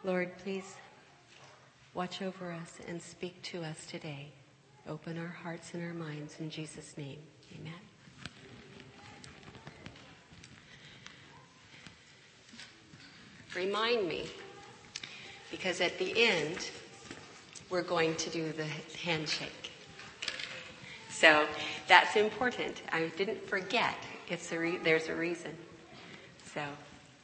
Lord, please watch over us and speak to us today. Open our hearts and our minds in Jesus' name. Amen. Remind me, because at the end, we're going to do the handshake. So that's important. I didn't forget. There's a reason. So I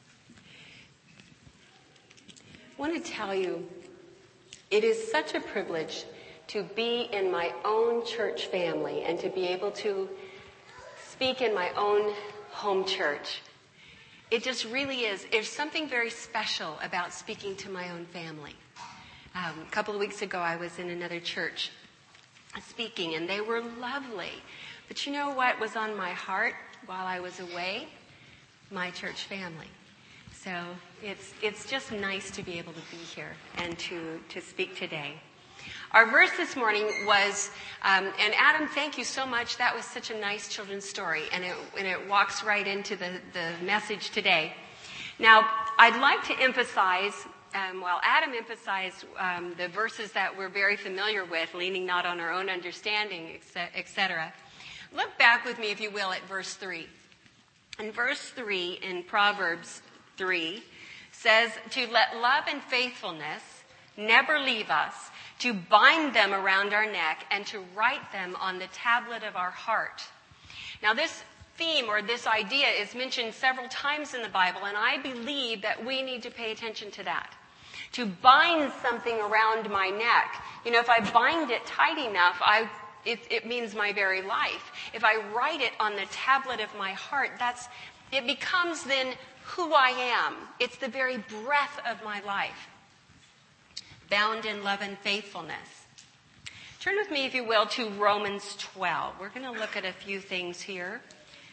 want to tell you, it is such a privilege to be in my own church family and to be able to speak in my own home church. It just really is. There's something very special about speaking to my own family. A couple of weeks ago, I was in another church speaking, and they were lovely. But you know what was on my heart while I was away? My church family. So it's just nice to be able to be here and to speak today. Our verse this morning was, and Adam, thank you so much. That was such a nice children's story, and it walks right into the message today. Now, I'd like to emphasize, Adam emphasized the verses that we're very familiar with, leaning not on our own understanding, etc. Look back with me, if you will, at verse 3. In verse 3 in Proverbs 3 says, to let love and faithfulness never leave us, to bind them around our neck, and to write them on the tablet of our heart. Now this theme or this idea is mentioned several times in the Bible, and I believe that we need to pay attention to that. To bind something around my neck. You know, if I bind it tight enough, it means my very life. If I write it on the tablet of my heart, it becomes then who I am. It's the very breath of my life. Bound in love and faithfulness. Turn with me, if you will, to Romans 12. We're going to look at a few things here.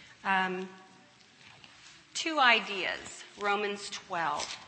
Two ideas. Romans 12.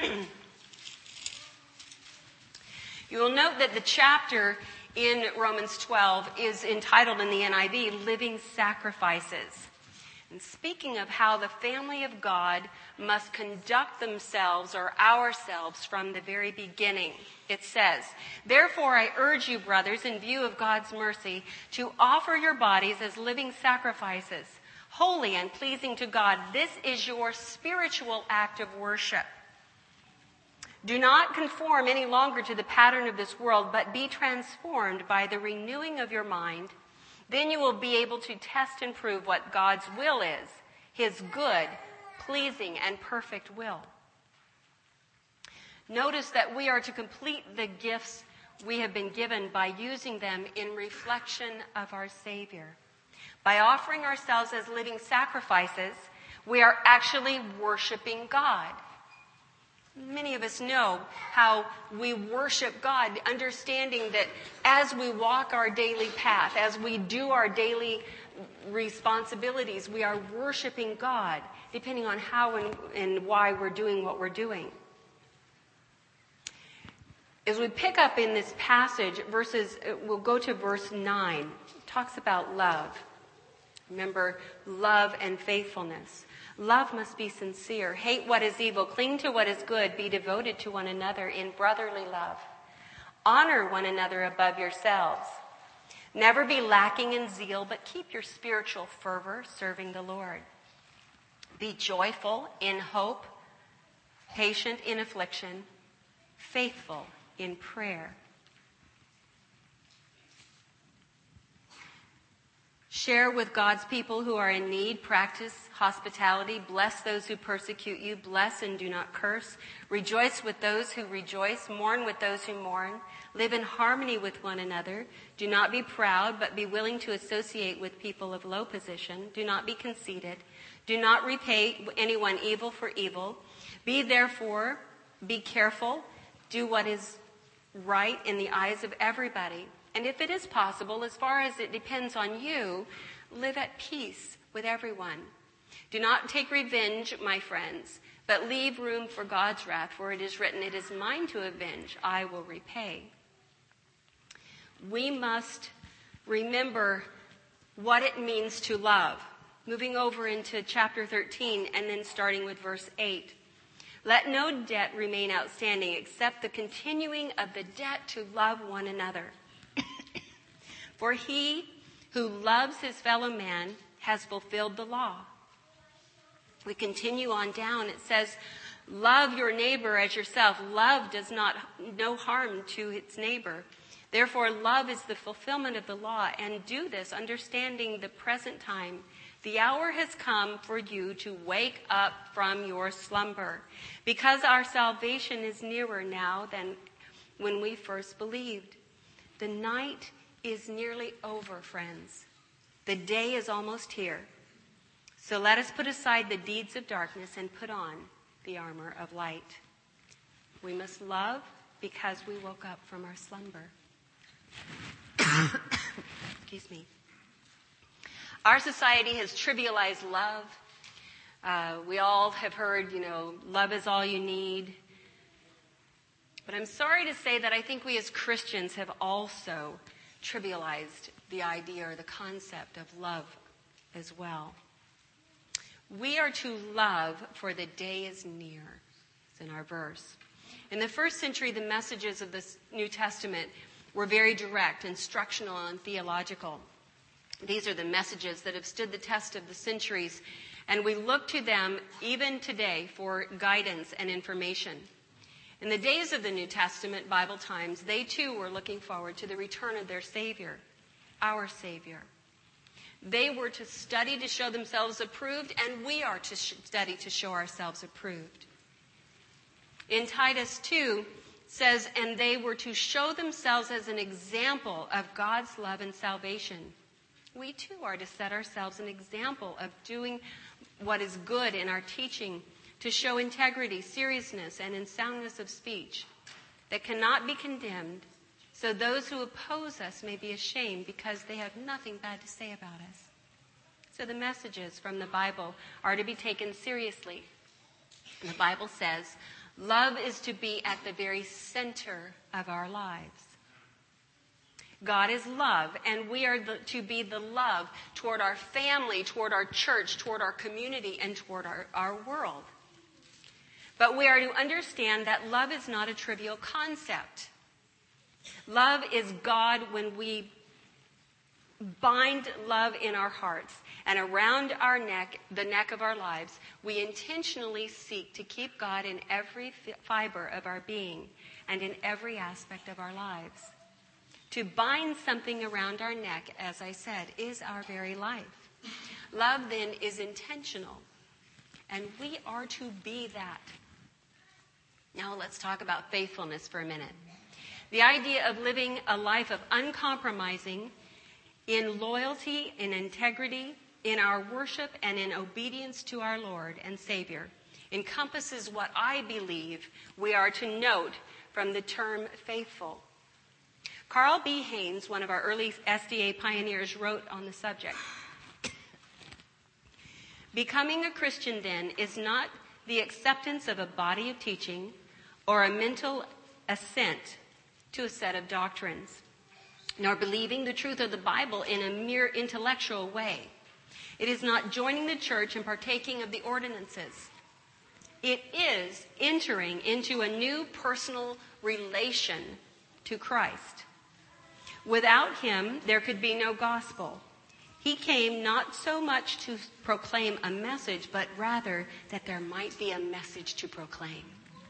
You will note that the chapter in Romans 12 is entitled in the NIV, Living Sacrifices. And speaking of how the family of God must conduct themselves or ourselves from the very beginning, it says, therefore I urge you, brothers, in view of God's mercy, to offer your bodies as living sacrifices, holy and pleasing to God. This is your spiritual act of worship. Do not conform any longer to the pattern of this world, but be transformed by the renewing of your mind. Then you will be able to test and prove what God's will is, his good, pleasing, and perfect will. Notice that we are to complete the gifts we have been given by using them in reflection of our Savior. By offering ourselves as living sacrifices, we are actually worshiping God. Many of us know how we worship God, understanding that as we walk our daily path, as we do our daily responsibilities, we are worshiping God, depending on how and why we're doing what we're doing. As we pick up in this passage, we'll go to verse 9. It talks about love. Remember, love and faithfulness. Love must be sincere. Hate what is evil. Cling to what is good. Be devoted to one another in brotherly love. Honor one another above yourselves. Never be lacking in zeal, but keep your spiritual fervor serving the Lord. Be joyful in hope, patient in affliction, faithful in prayer. Share with God's people who are in need. Practice hospitality. Bless those who persecute you. Bless and do not curse. Rejoice with those who rejoice. Mourn with those who mourn. Live in harmony with one another. Do not be proud, but be willing to associate with people of low position. Do not be conceited. Do not repay anyone evil for evil. Be careful. Do what is right in the eyes of everybody. And if it is possible, as far as it depends on you, live at peace with everyone. Do not take revenge, my friends, but leave room for God's wrath, for it is written, it is mine to avenge, I will repay. We must remember what it means to love. Moving over into chapter 13 and then starting with verse 8. Let no debt remain outstanding except the continuing of the debt to love one another. For he who loves his fellow man has fulfilled the law. We continue on down. It says, love your neighbor as yourself. Love does no harm to its neighbor. Therefore, love is the fulfillment of the law. And do this, understanding the present time. The hour has come for you to wake up from your slumber, because our salvation is nearer now than when we first believed. The night is nearly over, friends. The day is almost here. So let us put aside the deeds of darkness and put on the armor of light. We must love because we woke up from our slumber. Excuse me. Our society has trivialized love. We all have heard, love is all you need. But I'm sorry to say that I think we as Christians have also trivialized the idea or the concept of love as well. We are to love, for the day is near. It's in our verse. In the first century, the messages of the New Testament were very direct, instructional, and theological. These are the messages that have stood the test of the centuries, and we look to them even today for guidance and information. In the days of the New Testament, Bible times, they too were looking forward to the return of their Savior, our Savior. They were to study to show themselves approved, and we are to study to show ourselves approved. In Titus 2, says, and they were to show themselves as an example of God's love and salvation. We too are to set ourselves an example of doing what is good in our teaching, to show integrity, seriousness, and in soundness of speech that cannot be condemned, so those who oppose us may be ashamed because they have nothing bad to say about us. So the messages from the Bible are to be taken seriously. The Bible says, love is to be at the very center of our lives. God is love, and we are to be the love toward our family, toward our church, toward our community, and toward our world. But we are to understand that love is not a trivial concept. Love is God when we bind love in our hearts and around our neck, the neck of our lives. We intentionally seek to keep God in every fiber of our being and in every aspect of our lives. To bind something around our neck, as I said, is our very life. Love, then, is intentional, and we are to be that. Now let's talk about faithfulness for a minute. The idea of living a life of uncompromising in loyalty, in integrity, in our worship, and in obedience to our Lord and Savior encompasses what I believe we are to note from the term faithful. Carl B. Haynes, one of our early SDA pioneers, wrote on the subject. Becoming a Christian, then, is not the acceptance of a body of teaching or a mental assent to a set of doctrines, nor believing the truth of the Bible in a mere intellectual way. It is not joining the church and partaking of the ordinances. It is entering into a new personal relation to Christ. Without him, there could be no gospel. He came not so much to proclaim a message, but rather that there might be a message to proclaim.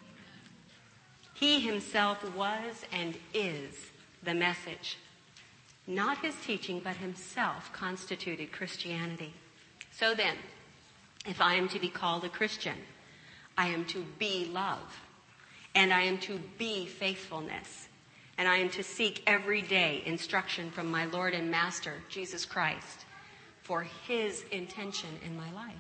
He himself was and is the message. Not his teaching, but himself constituted Christianity. So then, if I am to be called a Christian, I am to be love, and I am to be faithfulness. And I am to seek every day instruction from my Lord and Master, Jesus Christ, for his intention in my life.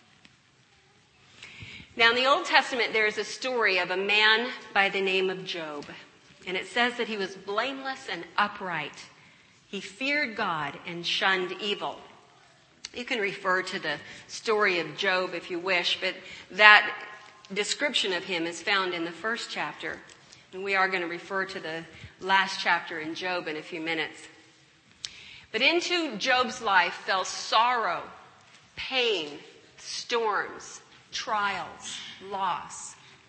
Now, in the Old Testament, there is a story of a man by the name of Job. And it says that he was blameless and upright. He feared God and shunned evil. You can refer to the story of Job if you wish, but that description of him is found in the first chapter. And we are going to refer to the last chapter in Job in a few minutes. But into Job's life fell sorrow, pain, storms, trials, loss.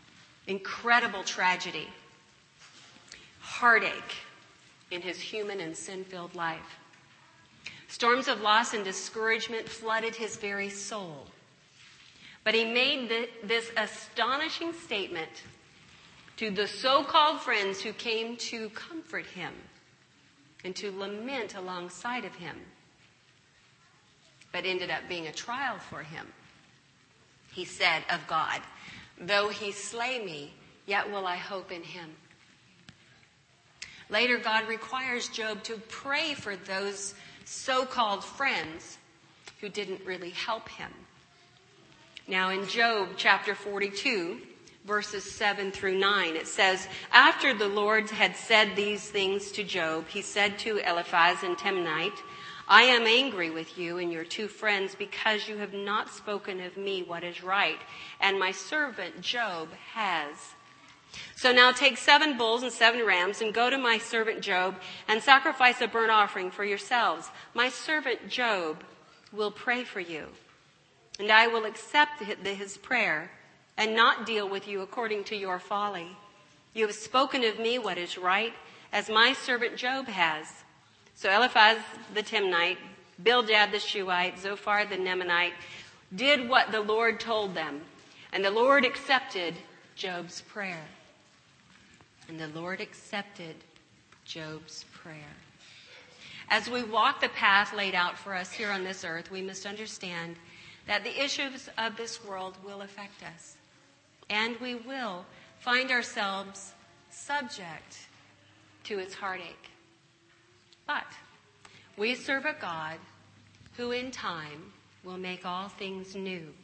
incredible tragedy, heartache in his human and sin-filled life. Storms of loss and discouragement flooded his very soul. But he made this astonishing statement to the so-called friends who came to comfort him and to lament alongside of him, but ended up being a trial for him. He said of God, "Though he slay me, yet will I hope in him." Later, God requires Job to pray for those so-called friends who didn't really help him. Now in Job chapter 42, verses 7 through 9, it says, "After the Lord had said these things to Job, he said to Eliphaz and Temanite, 'I am angry with you and your two friends because you have not spoken of me what is right, and my servant Job has. So now take 7 bulls and 7 rams and go to my servant Job and sacrifice a burnt offering for yourselves. My servant Job will pray for you, and I will accept his prayer and not deal with you according to your folly. You have spoken of me what is right, as my servant Job has.' So Eliphaz the Temanite, Bildad the Shuhite, Zophar the Nemanite did what the Lord told them, and the Lord accepted Job's prayer." And the Lord accepted Job's prayer. As we walk the path laid out for us here on this earth, we must understand that the issues of this world will affect us, and we will find ourselves subject to its heartache. But we serve a God who in time will make all things new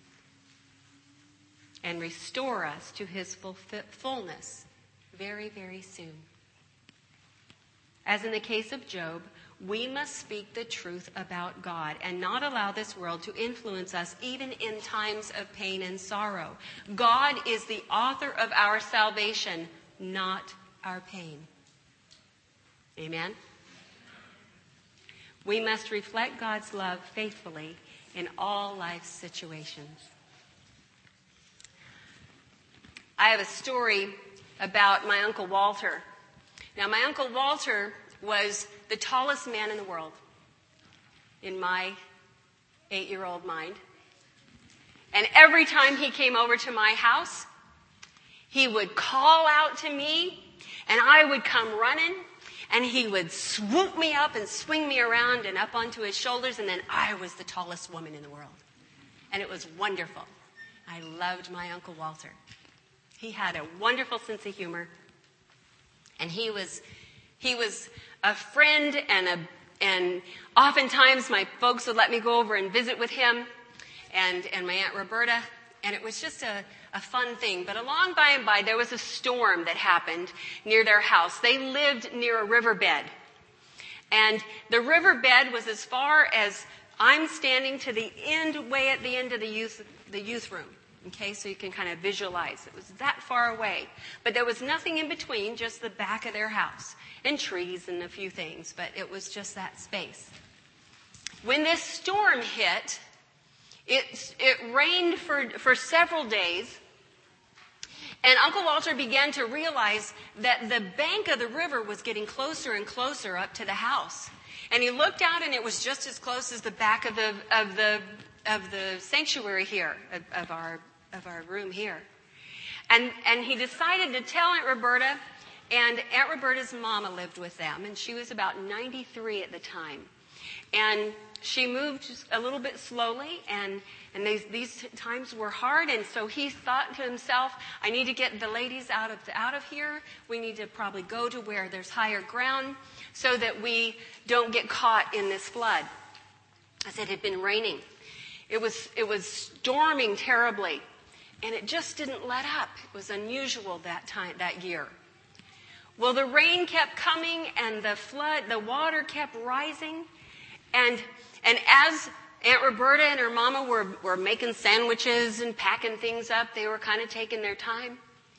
and restore us to his fullness very, very soon. As in the case of Job, we must speak the truth about God and not allow this world to influence us even in times of pain and sorrow. God is the author of our salvation, not our pain. Amen? We must reflect God's love faithfully in all life's situations. I have a story about my Uncle Walter. Now, my Uncle Walter was the tallest man in the world in my 8-year-old mind. And every time he came over to my house, he would call out to me, and I would come running, and he would swoop me up and swing me around and up onto his shoulders, and then I was the tallest woman in the world. And it was wonderful. I loved my Uncle Walter. He had a wonderful sense of humor, and he was a friend, and oftentimes my folks would let me go over and visit with him and my Aunt Roberta, and it was just a fun thing. But along by and by, there was a storm that happened near their house. They lived near a riverbed, and the riverbed was as far as I'm standing to the end, way at the end of the youth room. Okay, so you can kind of visualize. It was that far away. But there was nothing in between, just the back of their house and trees and a few things. But it was just that space. When this storm hit, it rained for several days. And Uncle Walter began to realize that the bank of the river was getting closer and closer up to the house. And he looked out, and it was just as close as the back of the sanctuary here, of our room here. And he decided to tell Aunt Roberta, and Aunt Roberta's mama lived with them, and she was about 93 at the time. And she moved just a little bit slowly, and these times were hard, and so he thought to himself, I need to get the ladies out of here. We need to probably go to where there's higher ground so that we don't get caught in this flood. As it had been raining. It was storming terribly, and it just didn't let up. It was unusual that year. Well, the rain kept coming, and the water kept rising, and as Aunt Roberta and her mama were making sandwiches and packing things up, they were kind of taking their time.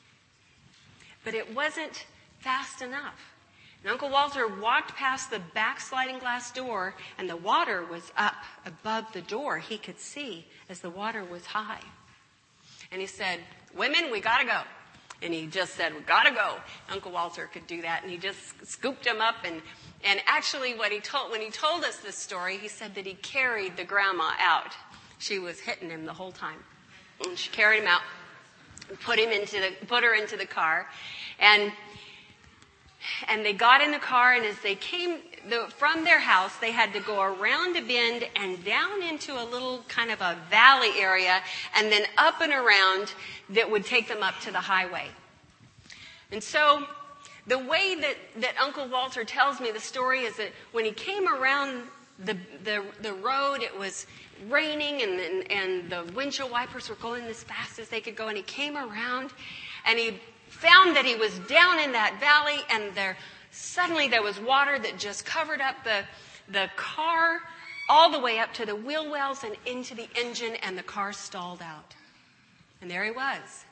But it wasn't fast enough. And Uncle Walter walked past the back sliding glass door, and the water was up above the door. He could see as the water was high. And he said, "Women, we gotta go." And he just said, "We gotta go." Uncle Walter could do that. And he just scooped him up. And actually when he told us this story, he said that he carried the grandma out. She was hitting him the whole time. And she carried him out and put her into the car. And they got in the car, and as they came from their house, they had to go around a bend and down into a little kind of a valley area, and then up and around that would take them up to the highway. And so the way that Uncle Walter tells me the story is that when he came around the road, it was raining, and the windshield wipers were going as fast as they could go, and he came around, and he found that he was down in that valley, and suddenly there was water that just covered up the car all the way up to the wheel wells and into the engine, and the car stalled out. And there he was.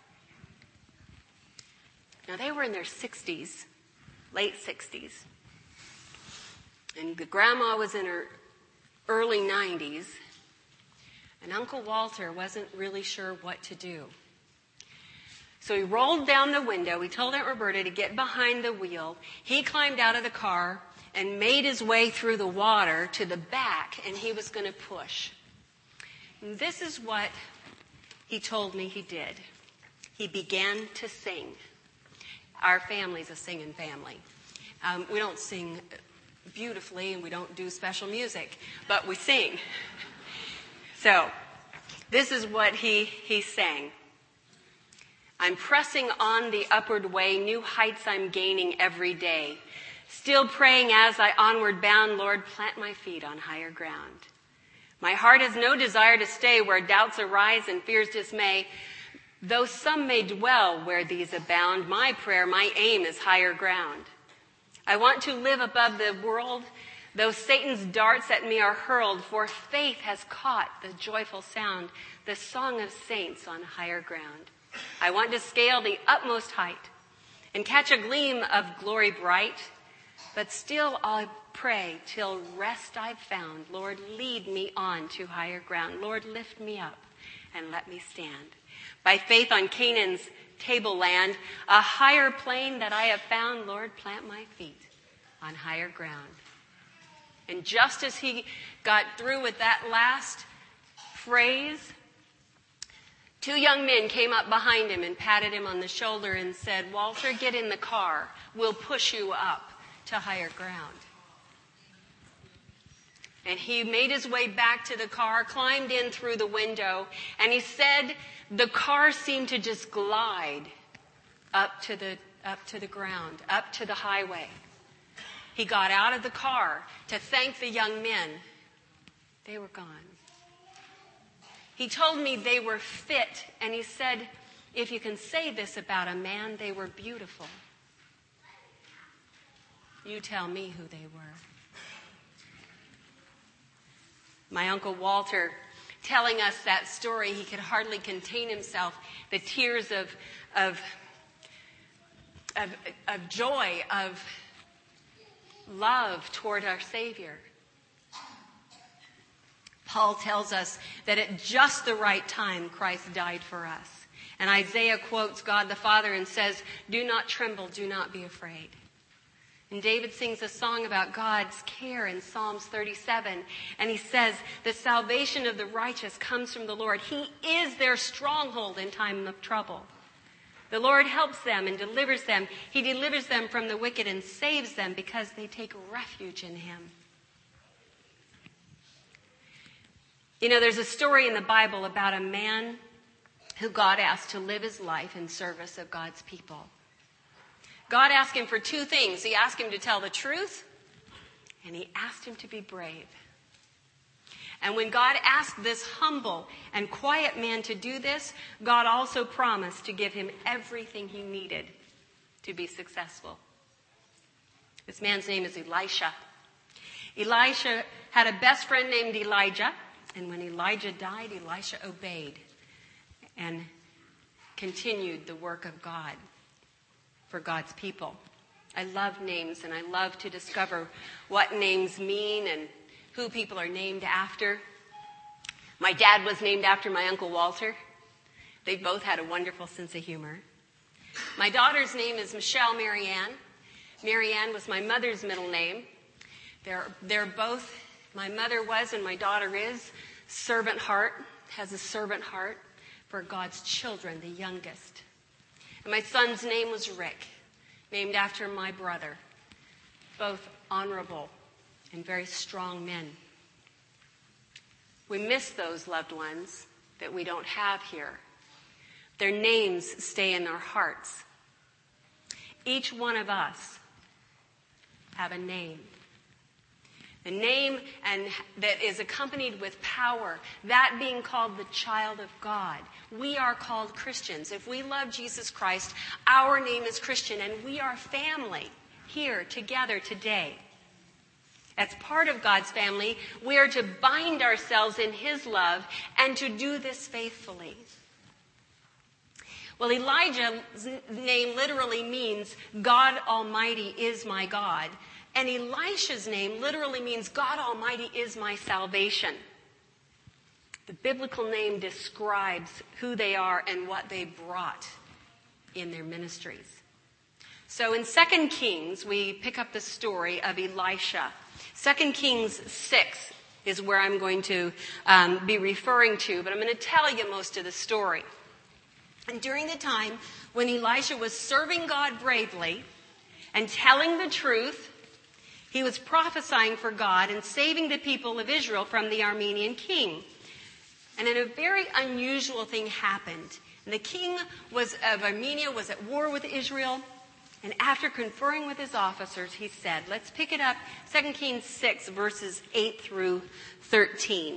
Now, they were in their 60s, late 60s. And the grandma was in her early 90s. And Uncle Walter wasn't really sure what to do. So he rolled down the window. He told Aunt Roberta to get behind the wheel. He climbed out of the car and made his way through the water to the back, and he was going to push. And this is what he told me he did. He began to sing. Our family's a singing family. We don't sing beautifully, and we don't do special music, but we sing. So, this is what he sang. I'm pressing on the upward way, new heights I'm gaining every day. Still praying as I onward bound, Lord, plant my feet on higher ground. My heart has no desire to stay where doubts arise and fears dismay. Though some may dwell where these abound, my prayer, my aim is higher ground. I want to live above the world, though Satan's darts at me are hurled, for faith has caught the joyful sound, the song of saints on higher ground. I want to scale the utmost height and catch a gleam of glory bright, but still I'll pray till rest I've found. Lord, lead me on to higher ground. Lord, lift me up and let me stand. By faith on Canaan's tableland, a higher plane that I have found, Lord, plant my feet on higher ground. And just as he got through with that last phrase, two young men came up behind him and patted him on the shoulder and said, "Walter, get in the car. We'll push you up to higher ground." And he made his way back to the car, climbed in through the window, and he said the car seemed to just glide up to the ground, up to the highway. He got out of the car to thank the young men. They were gone. He told me they were fit, and he said, if you can say this about a man, they were beautiful. You tell me who they were. My Uncle Walter, telling us that story, he could hardly contain himself. The tears of joy, of love toward our Savior. Paul tells us that at just the right time, Christ died for us. And Isaiah quotes God the Father and says, "Do not tremble, do not be afraid." And David sings a song about God's care in Psalms 37. And he says, the salvation of the righteous comes from the Lord. He is their stronghold in time of trouble. The Lord helps them and delivers them. He delivers them from the wicked and saves them because they take refuge in him. You know, there's a story in the Bible about a man who God asked to live his life in service of God's people. God asked him for two things. He asked him to tell the truth, and he asked him to be brave. And when God asked this humble and quiet man to do this, God also promised to give him everything he needed to be successful. This man's name is Elisha. Elisha had a best friend named Elijah, and when Elijah died, Elisha obeyed and continued the work of God for God's people. I love names, and I love to discover what names mean and who people are named after. My dad was named after my Uncle Walter. They both had a wonderful sense of humor. My daughter's name is Michelle Marianne. Marianne was my mother's middle name. They're both, my mother was and my daughter is, has a servant heart for God's children, the youngest. And my son's name was Rick, named after my brother. Both honorable and very strong men. We miss those loved ones that we don't have here. Their names stay in our hearts. Each one of us have a name. The name and that is accompanied with power, that being called the child of God. We are called Christians. If we love Jesus Christ, our name is Christian, and we are family here together today. As part of God's family, we are to bind ourselves in His love and to do this faithfully. Well, Elijah's name literally means God Almighty is my God. And Elisha's name literally means God Almighty is my salvation. The biblical name describes who they are and what they brought in their ministries. So in 2 Kings, we pick up the story of Elisha. 2 Kings 6 is where I'm going to be referring to, but I'm going to tell you most of the story. And during the time when Elisha was serving God bravely and telling the truth, he was prophesying for God and saving the people of Israel from the Aramean king. And then a very unusual thing happened. And the king of Armenia was at war with Israel. And after conferring with his officers, he said, let's pick it up, 2 Kings 6, verses 8 through 13.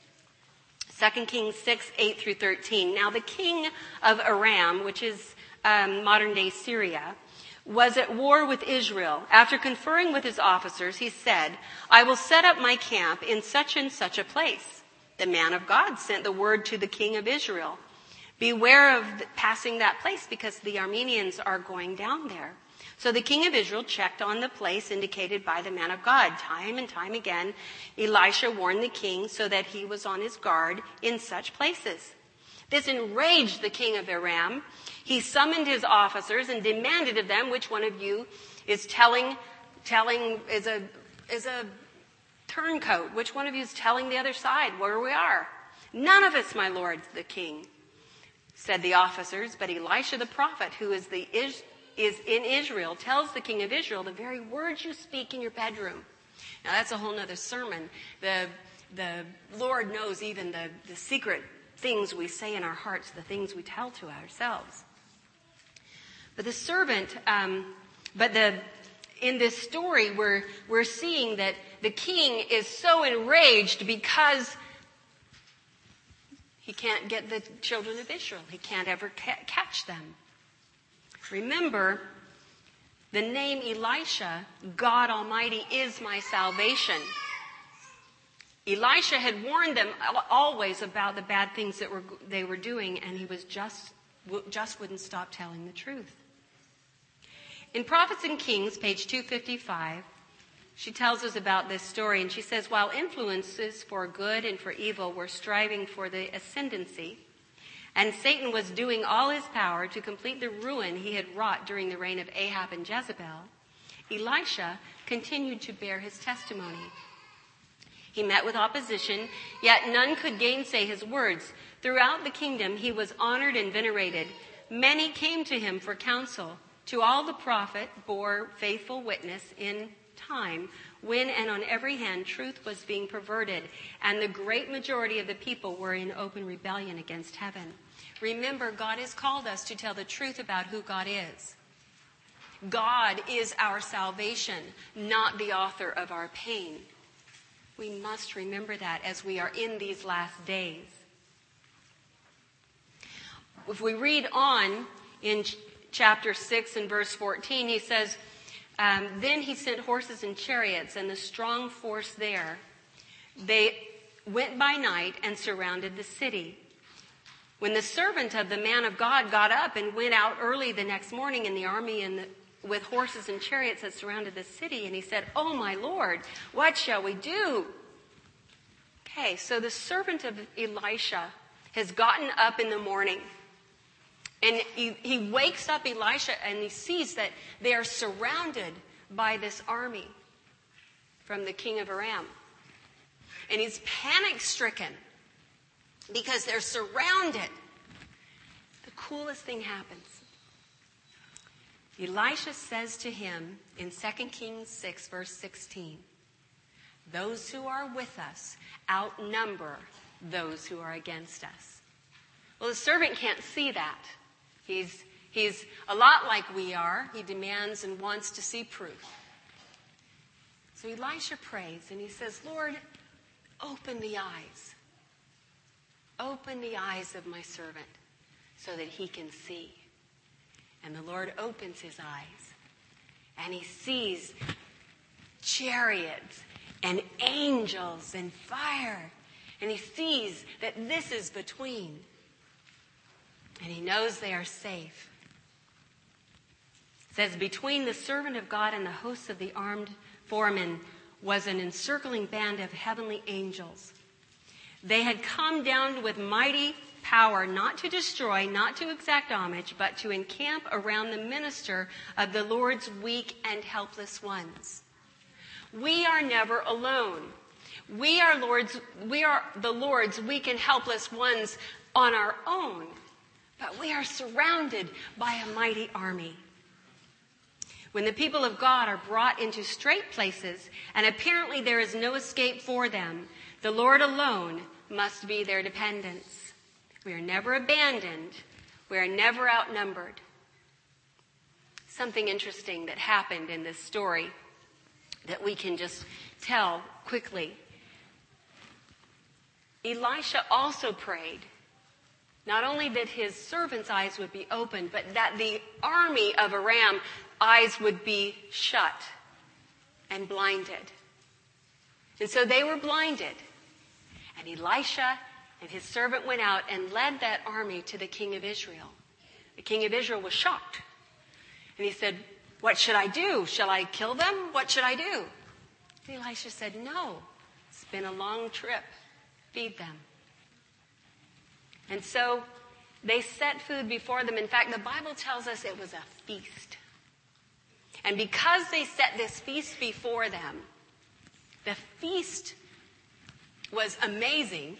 2 Kings 6, 8 through 13. Now the king of Aram, which is modern-day Syria, was at war with Israel. After conferring with his officers, he said, I will set up my camp in such and such a place. The man of God sent the word to the king of Israel. Beware of passing that place because the Arameans are going down there. So the king of Israel checked on the place indicated by the man of God. Time and time again, Elisha warned the king so that he was on his guard in such places. This enraged the king of Aram. He summoned his officers and demanded of them, which one of you is telling is a turncoat? Which one of you is telling the other side where we are? None of us, my lord, the king, said the officers, but Elisha the prophet, who is in Israel, tells the king of Israel the very words you speak in your bedroom. Now that's a whole nother sermon. The Lord knows even the secret things we say in our hearts, the things we tell to ourselves. But the servant, in this story, we're seeing that the king is so enraged because he can't get the children of Israel. He can't ever catch them. Remember, the name Elisha, God Almighty is my salvation. Elisha had warned them always about the bad things that they were doing, and he was just wouldn't stop telling the truth. In Prophets and Kings, page 255, she tells us about this story, and she says, while influences for good and for evil were striving for the ascendancy, and Satan was doing all his power to complete the ruin he had wrought during the reign of Ahab and Jezebel, Elisha continued to bear his testimony. He met with opposition, yet none could gainsay his words. Throughout the kingdom he was honored and venerated. Many came to him for counsel. To all the prophet bore faithful witness in time when and on every hand truth was being perverted, and the great majority of the people were in open rebellion against heaven. Remember, God has called us to tell the truth about who God is. God is our salvation, not the author of our pain. We must remember that as we are in these last days. If we read on in chapter 6 and verse 14, he says, then he sent horses and chariots and the strong force there. They went by night and surrounded the city. When the servant of the man of God got up and went out early the next morning in the army with horses and chariots that surrounded the city, and he said, oh my Lord, what shall we do? Okay, so the servant of Elisha has gotten up in the morning And he wakes up Elisha and he sees that they are surrounded by this army from the king of Aram. And he's panic-stricken because they're surrounded. The coolest thing happens. Elisha says to him in 2 Kings 6, verse 16, "Those who are with us outnumber those who are against us." Well, the servant can't see that. He's a lot like we are. He demands and wants to see proof. So Elisha prays and he says, "Lord, open the eyes. Open the eyes of my servant so that he can see." And the Lord opens his eyes and he sees chariots and angels and fire. And he sees that this is between. And he knows they are safe. It says, "Between the servant of God and the hosts of the armed foremen was an encircling band of heavenly angels. They had come down with mighty power, not to destroy, not to exact homage, but to encamp around the minister of the Lord's weak and helpless ones." We are never alone. We are the Lord's weak and helpless ones on our own, but we are surrounded by a mighty army. When the people of God are brought into strait places, and apparently there is no escape for them, the Lord alone must be their dependence. We are never abandoned. We are never outnumbered. Something interesting that happened in this story that we can just tell quickly. Elisha also prayed, not only that his servant's eyes would be opened, but that the army of Aram eyes would be shut and blinded. And so they were blinded. And Elisha and his servant went out and led that army to the king of Israel. The king of Israel was shocked. And he said, "What should I do? Shall I kill them? What should I do?" And Elisha said, "No, it's been a long trip. Feed them." And so they set food before them. In fact, the Bible tells us it was a feast. And because they set this feast before them, the feast was amazing.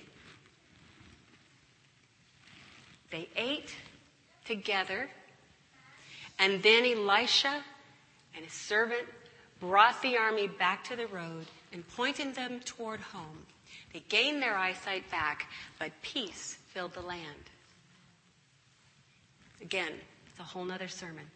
They ate together, and then Elisha and his servant brought the army back to the road and pointed them toward home. They gained their eyesight back, but peace filled the land. Again, it's a whole nother sermon.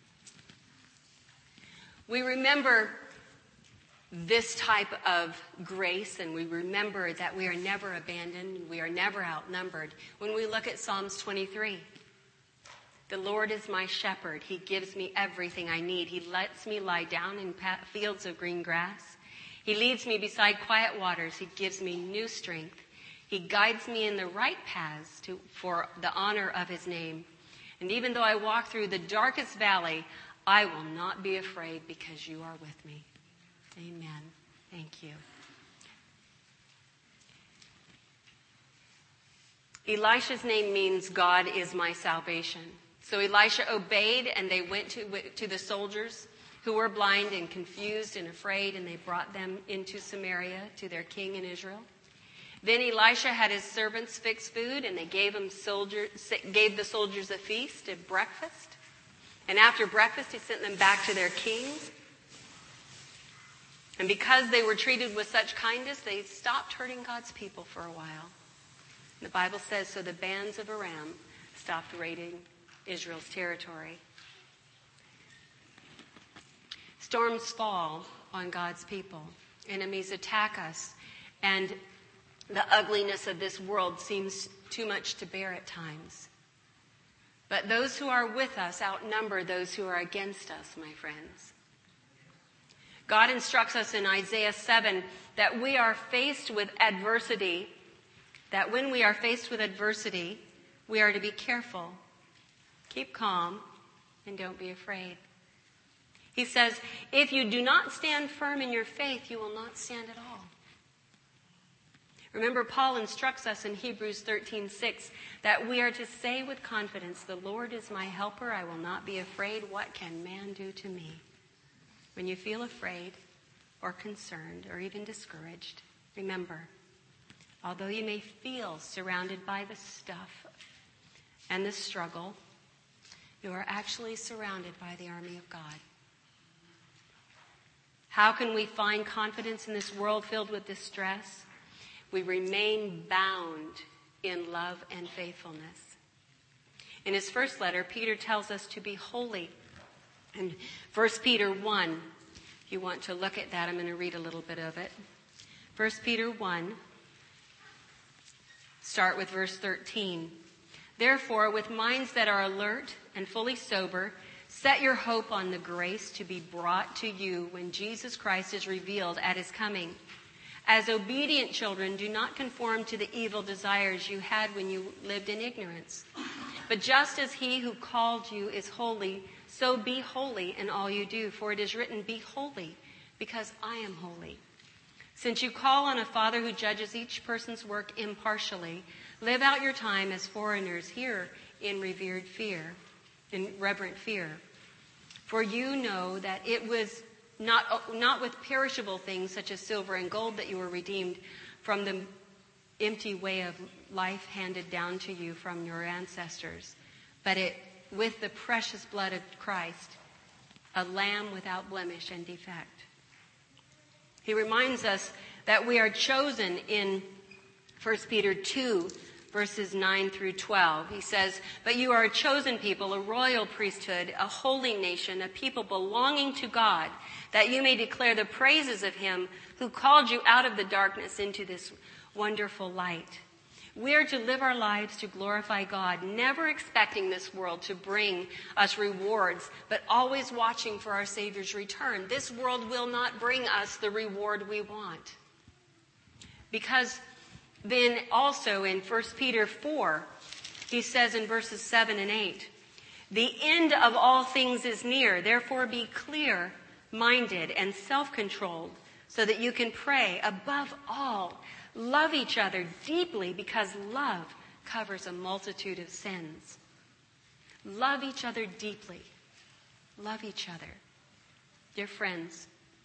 We remember this type of grace, and we remember that we are never abandoned, we are never outnumbered, when we look at Psalms 23. "The Lord is my shepherd. He gives me everything I need. He lets me lie down in fields of green grass. He leads me beside quiet waters. He gives me new strength. He guides me in the right paths for the honor of his name. And even though I walk through the darkest valley, I will not be afraid because you are with me." Amen. Thank you. Elisha's name means God is my salvation. So Elisha obeyed, and they went to the soldiers who were blind and confused and afraid, and they brought them into Samaria to their king in Israel. Then Elisha had his servants fix food, and they gave the soldiers a feast and breakfast. And after breakfast, he sent them back to their kings. And because they were treated with such kindness, they stopped hurting God's people for a while. The Bible says, so the bands of Aram stopped raiding Israel's territory. Storms fall on God's people. Enemies attack us, and the ugliness of this world seems too much to bear at times. But those who are with us outnumber those who are against us, my friends. God instructs us in Isaiah 7 that we are faced with adversity, that when we are faced with adversity, we are to be careful, keep calm, and don't be afraid. He says, if you do not stand firm in your faith, you will not stand at all. Remember, Paul instructs us in Hebrews 13:6 that we are to say with confidence, "The Lord is my helper. I will not be afraid. What can man do to me?" When you feel afraid or concerned or even discouraged, remember, although you may feel surrounded by the stuff and the struggle, you are actually surrounded by the army of God. How can we find confidence in this world filled with distress? We remain bound in love and faithfulness. In his first letter, Peter tells us to be holy. In 1 Peter 1, if you want to look at that, I'm going to read a little bit of it. 1 Peter 1, start with verse 13. Therefore, with minds that are alert and fully sober, set your hope on the grace to be brought to you when Jesus Christ is revealed at his coming. As obedient children, do not conform to the evil desires you had when you lived in ignorance. But just as he who called you is holy, so be holy in all you do. For it is written, "Be holy, because I am holy." Since you call on a Father who judges each person's work impartially, live out your time as foreigners here in reverent fear. For you know that it was not with perishable things such as silver and gold that you were redeemed from the empty way of life handed down to you from your ancestors, but with the precious blood of Christ, a lamb without blemish and defect. He reminds us that we are chosen in 1 Peter 2, verses 9 through 12. He says, "But you are a chosen people, a royal priesthood, a holy nation, a people belonging to God, that you may declare the praises of him who called you out of the darkness into this wonderful light." We are to live our lives to glorify God, never expecting this world to bring us rewards, but always watching for our Savior's return. This world will not bring us the reward we want. Because then also in 1 Peter 4, he says in verses 7 and 8, "The end of all things is near. Therefore be clear-minded and self-controlled so that you can pray. Above all, love each other deeply because love covers a multitude of sins." Love each other deeply. Love each other. Dear friends,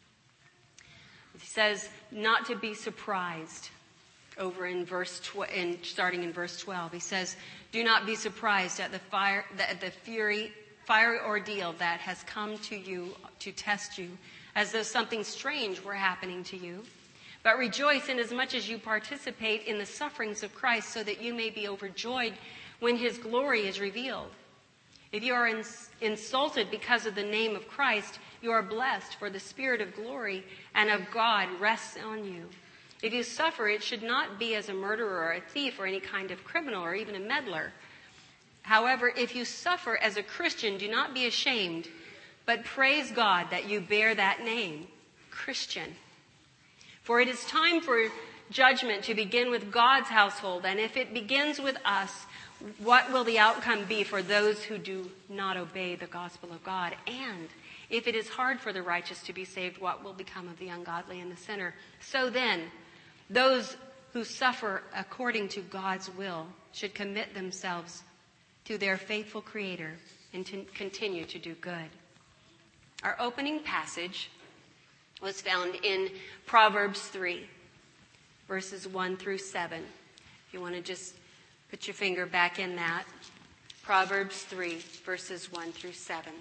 he says not to be surprised. Over in starting in verse 12, he says, "Do not be surprised at the fiery ordeal that has come to you to test you, as though something strange were happening to you. But rejoice inasmuch as you participate in the sufferings of Christ, so that you may be overjoyed when his glory is revealed. If you are insulted because of the name of Christ, you are blessed, for the Spirit of glory and of God rests on you. If you suffer, it should not be as a murderer or a thief or any kind of criminal or even a meddler. However, if you suffer as a Christian, do not be ashamed, but praise God that you bear that name, Christian. For it is time for judgment to begin with God's household, and if it begins with us, what will the outcome be for those who do not obey the gospel of God? And if it is hard for the righteous to be saved, what will become of the ungodly and the sinner? So then, those who suffer according to God's will should commit themselves to their faithful Creator and to continue to do good." Our opening passage was found in Proverbs 3, verses 1 through 7. If you want to just put your finger back in that. Proverbs 3, verses 1 through 7.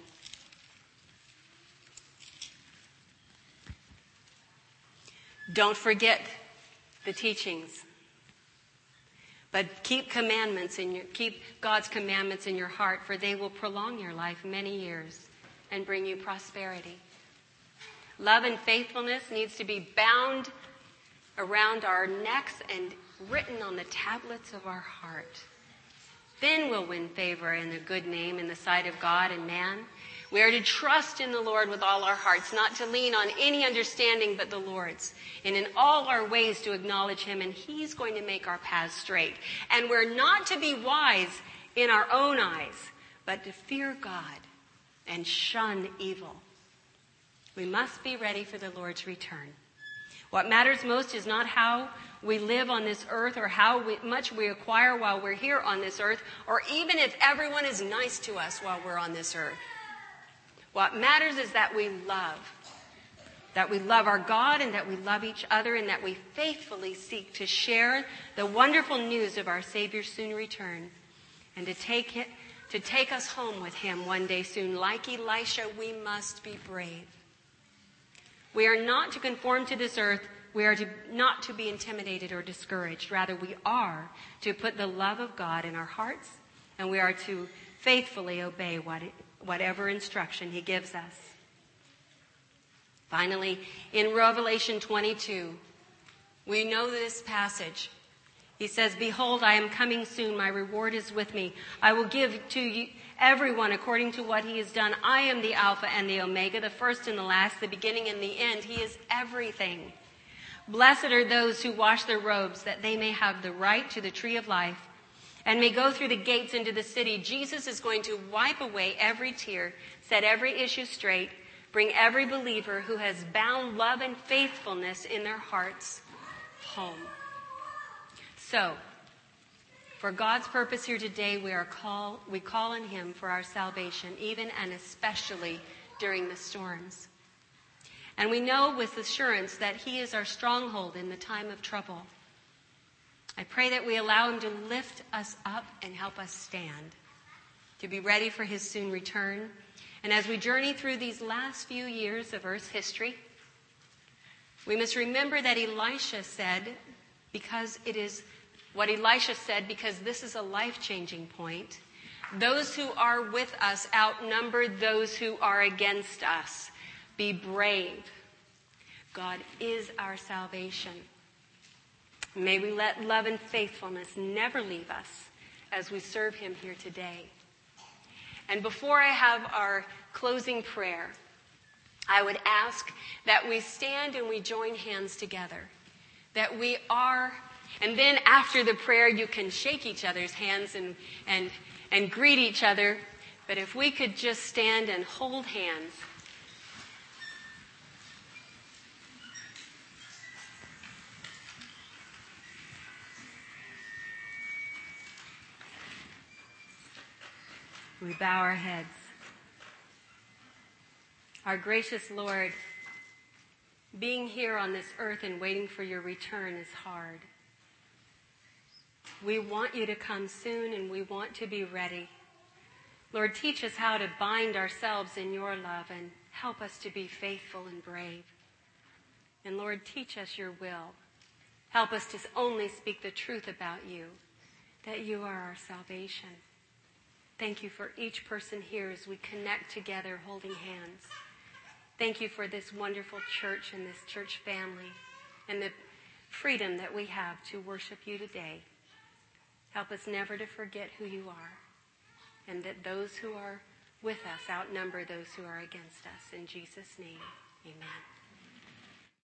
Don't forget the teachings, but keep God's commandments in your heart, for they will prolong your life many years and bring you prosperity. Love and faithfulness needs to be bound around our necks and written on the tablets of our heart. Then we'll win favor and a good name in the sight of God and man. We are to trust in the Lord with all our hearts, not to lean on any understanding but the Lord's, and in all our ways to acknowledge him, and he's going to make our paths straight. And we're not to be wise in our own eyes, but to fear God and shun evil. We must be ready for the Lord's return. What matters most is not how we live on this earth or how much we acquire while we're here on this earth, or even if everyone is nice to us while we're on this earth. What matters is that we love our God and that we love each other and that we faithfully seek to share the wonderful news of our Savior's soon return and to take us home with him one day soon. Like Elisha, we must be brave. We are not to conform to this earth. We are not to be intimidated or discouraged. Rather, we are to put the love of God in our hearts, and we are to faithfully obey whatever instruction he gives us. Finally, in Revelation 22, we know this passage. He says, "Behold, I am coming soon. My reward is with me. I will give to you, everyone according to what he has done. I am the Alpha and the Omega, the first and the last, the beginning and the end. He is everything. Blessed are those who wash their robes, that they may have the right to the tree of life and may go through the gates into the city." Jesus is going to wipe away every tear, set every issue straight, bring every believer who has bound love and faithfulness in their hearts home. So, for God's purpose here today, we call on him for our salvation, even and especially during the storms. And we know with assurance that he is our stronghold in the time of trouble. I pray that we allow him to lift us up and help us stand, to be ready for his soon return. And as we journey through these last few years of Earth's history, we must remember that Elisha said, because this is a life-changing point, those who are with us outnumber those who are against us. Be brave. God is our salvation. May we let love and faithfulness never leave us as we serve him here today. And before I have our closing prayer, I would ask that we stand and we join hands together. That we are, and then after the prayer you can shake each other's hands and greet each other. But if we could just stand and hold hands. We bow our heads. Our gracious Lord, being here on this earth and waiting for your return is hard. We want you to come soon and we want to be ready. Lord, teach us how to bind ourselves in your love and help us to be faithful and brave. And Lord, teach us your will. Help us to only speak the truth about you, that you are our salvation. Thank you for each person here as we connect together holding hands. Thank you for this wonderful church and this church family and the freedom that we have to worship you today. Help us never to forget who you are and that those who are with us outnumber those who are against us. In Jesus' name, amen.